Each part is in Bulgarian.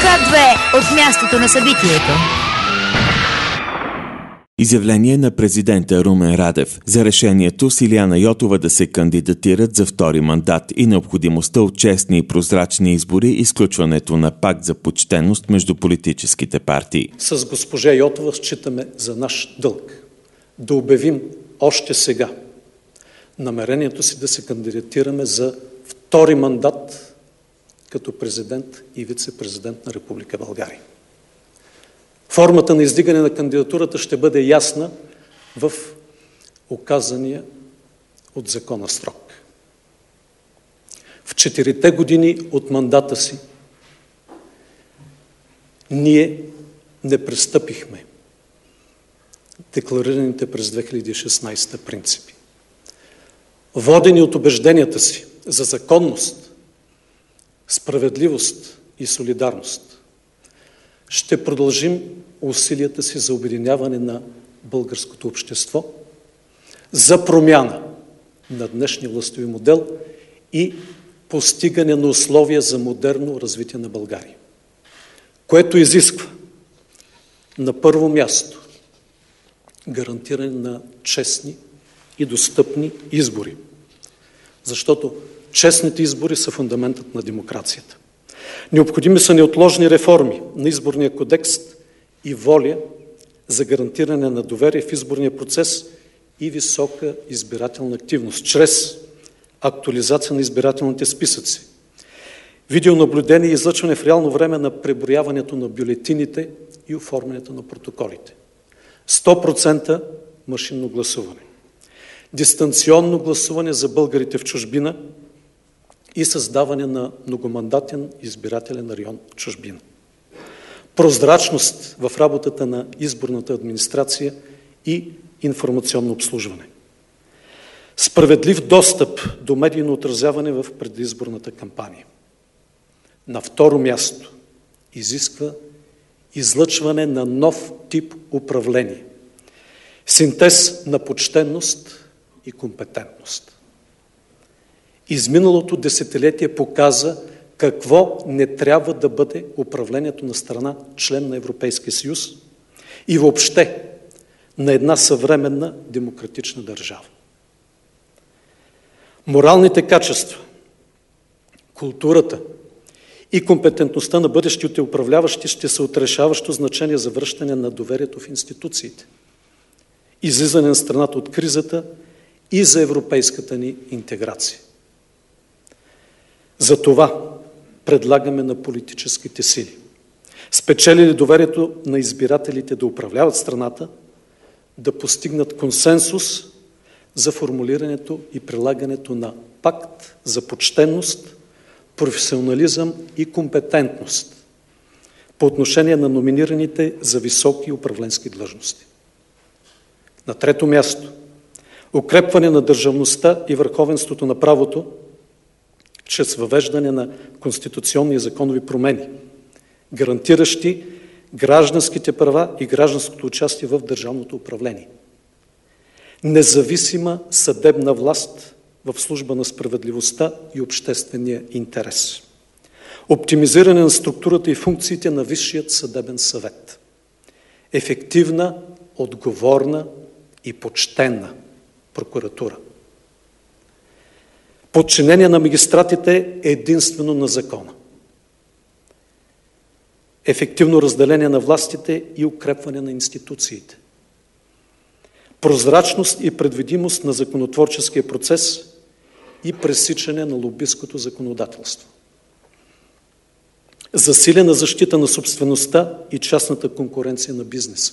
Х2 от мястото на събитието. Изявление на президента Румен Радев за решението с Илияна Йотова да се кандидатират за втори мандат и необходимостта от честни и прозрачни избори и изключването на пакт за почтеност между политическите партии. С госпожа Йотова считаме за наш дълг да обявим още сега намерението си да се кандидатираме за втори мандат като президент и вице-президент на Република България. Формата на издигане на кандидатурата ще бъде ясна в указания от закона срок. В 4-те години от мандата си ние не престъпихме декларираните през 2016 принципи. Водени от убежденията си за законност, справедливост и солидарност, ще продължим усилията си за обединяване на българското общество, за промяна на днешния властови модел и постигане на условия за модерно развитие на България, което изисква на първо място гарантиране на честни и достъпни избори, защото честните избори са фундаментът на демокрацията. Необходими са неотложни реформи на изборния кодекс и воля за гарантиране на доверие в изборния процес и висока избирателна активност, чрез актуализация на избирателните списъци, видеонаблюдение и излъчване в реално време на преброяването на бюлетините и оформянето на протоколите. 100% машинно гласуване. Дистанционно гласуване за българите в чужбина и създаване на многомандатен избирателен район в чужбина. Прозрачност в работата на изборната администрация и информационно обслужване. Справедлив достъп до медийно отразяване в предизборната кампания. На второ място изисква излъчване на нов тип управление. Синтез на почтенност и компетентност. Изминалото десетилетие показа какво не трябва да бъде управлението на страна, член на Европейския съюз и въобще на една съвременна демократична държава. Моралните качества, културата и компетентността на бъдещите управляващи ще са от решаващо значение за връщане на доверието в институциите, излизане на страната от кризата и за европейската ни интеграция. Затова предлагаме на политическите сили, спечелили доверието на избирателите да управляват страната, да постигнат консенсус за формулирането и прилагането на пакт за почтенност, професионализъм и компетентност по отношение на номинираните за високи управленски длъжности. На трето място, укрепване на държавността и върховенството на правото чрез въвеждане на конституционни и законови промени, гарантиращи гражданските права и гражданското участие в държавното управление. Независима съдебна власт в служба на справедливостта и обществения интерес. Оптимизиране на структурата и функциите на Висшият съдебен съвет. Ефективна, отговорна и почтенна прокуратура. Подчинение на магистратите единствено на закона. Ефективно разделение на властите и укрепване на институциите. Прозрачност и предвидимост на законотворческия процес и пресичане на лобисткото законодателство. Засилена защита на собствеността и частната конкуренция на бизнеса.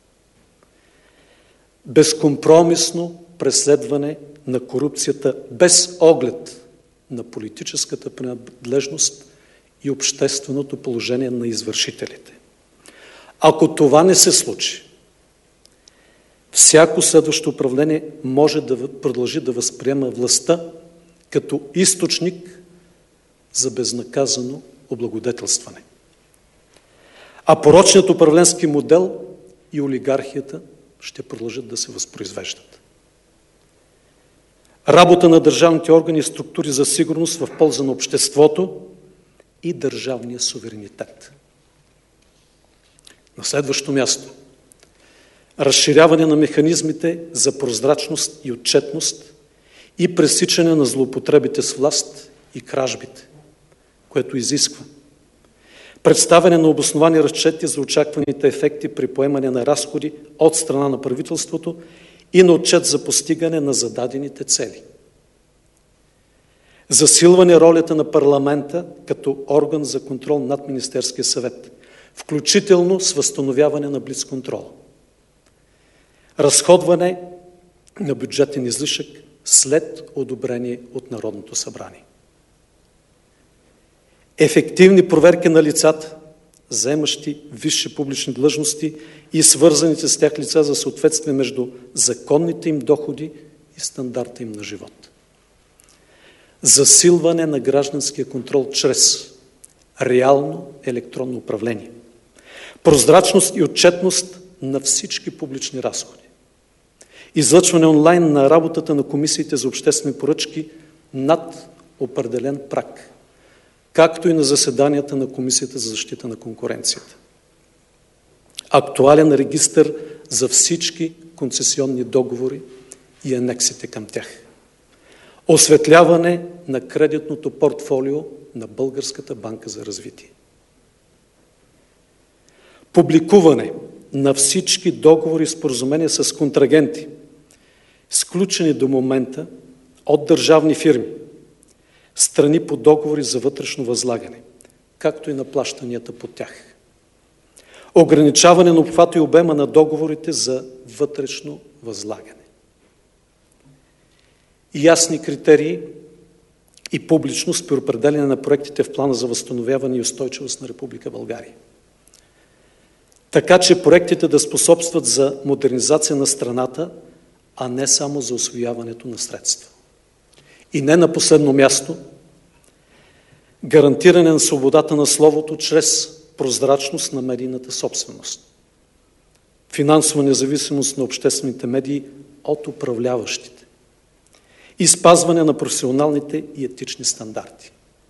Безкомпромисно преследване на корупцията без оглед на политическата принадлежност и общественото положение на извършителите. Ако това не се случи, всяко следващо управление може да продължи да възприема властта като източник за безнаказано облагодетелстване. А порочният управленски модел и олигархията ще продължат да се възпроизвеждат. Работа на държавните органи и структури за сигурност в полза на обществото и държавния суверенитет. На следващо място, разширяване на механизмите за прозрачност и отчетност и пресичане на злоупотребите с власт и кражбите, което изисква представяне на обосновани разчети за очакваните ефекти при поемане на разходи от страна на правителството и на отчет за постигане на зададените цели. Засилване ролята на парламента като орган за контрол над Министерския съвет, включително с възстановяване на блицконтрола. Разходване на бюджетен излишък след одобрение от Народното събрание. Ефективни проверки на лицата, заемащи висши публични длъжности и свързаните с тях лица за съответствие между законните им доходи и стандарта им на живот. Засилване на гражданския контрол чрез реално електронно управление. Прозрачност и отчетност на всички публични разходи. Излъчване онлайн на работата на комисиите за обществени поръчки над определен праг, както и на заседанията на Комисията за защита на конкуренцията. Актуален регистър за всички концесионни договори и анексите към тях. Осветляване на кредитното портфолио на Българската банка за развитие. Публикуване на всички договори и споразумения с контрагенти, сключени до момента от държавни фирми, страни по договори за вътрешно възлагане, както и на плащанията по тях. Ограничаване на обхвата и обема на договорите за вътрешно възлагане. Ясни критерии и публичност при определяне на проектите в плана за възстановяване и устойчивост на Република България. Така че проектите да способстват за модернизация на страната, а не само за усвояването на средства. И не на последно място, гарантиране на свободата на словото чрез прозрачност на медийната собственост. Финансова независимост на обществените медии от управляващите. И спазване на професионалните и етични стандарти.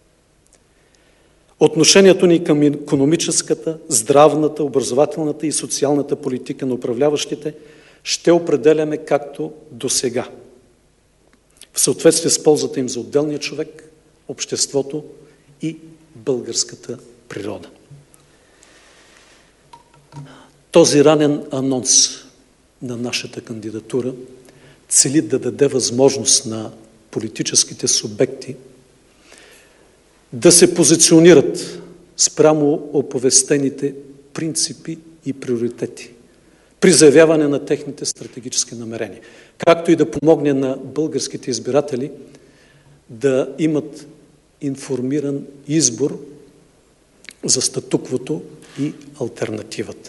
Отношението ни към икономическата, здравната, образователната и социалната политика на управляващите ще определяме както досега, в съответствие с ползата им за отделния човек, обществото и българската природа. Този ранен анонс на нашата кандидатура цели да даде възможност на политическите субекти да се позиционират спрямо оповестените принципи и приоритети при заявяване на техните стратегически намерения, както и да помогне на българските избиратели да имат информиран избор за статуквото и алтернативата.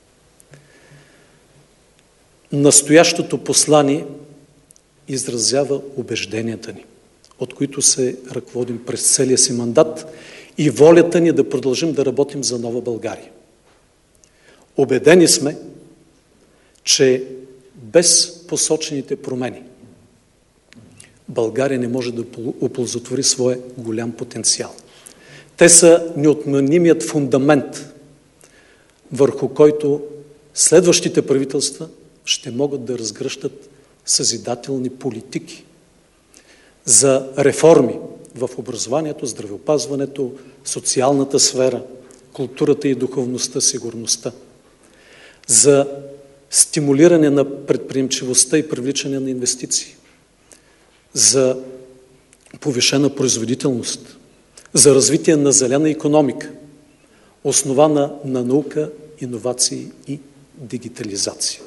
Настоящото послание изразява убежденията ни, от които се ръководим през целия си мандат и волята ни да продължим да работим за нова България. Убедени сме, че без посочените промени България не може да оползотвори своя голям потенциал. Те са неотменимият фундамент, върху който следващите правителства ще могат да разгръщат съзидателни политики за реформи в образованието, здравеопазването, социалната сфера, културата и духовността, сигурността, за стимулиране на предприемчивостта и привличане на инвестиции, за повишена производителност, за развитие на зелена икономика, основана на наука, иновации и дигитализация.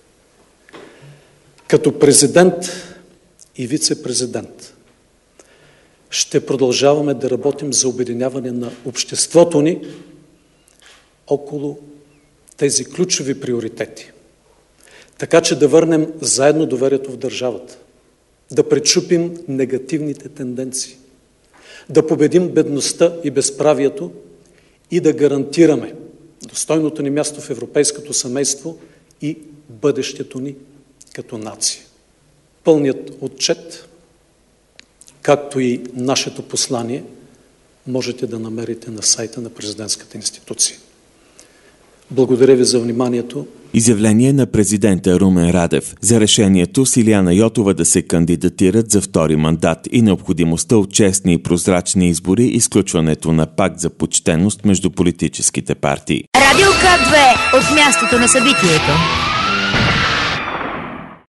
Като президент и вице-президент ще продължаваме да работим за обединяване на обществото ни около тези ключови приоритети, така че да върнем заедно доверието в държавата, да пречупим негативните тенденции, да победим бедността и безправието и да гарантираме достойното ни място в европейското семейство и бъдещето ни като нация. Пълният отчет, както и нашето послание, можете да намерите на сайта на президентската институция. Благодаря ви за вниманието. Изявление на президента Румен Радев за решението с Илияна Йотова да се кандидатират за втори мандат и необходимостта от честни и прозрачни избори и сключването на пакт за почтеност между политическите партии. Радио К2 от мястото на събитието.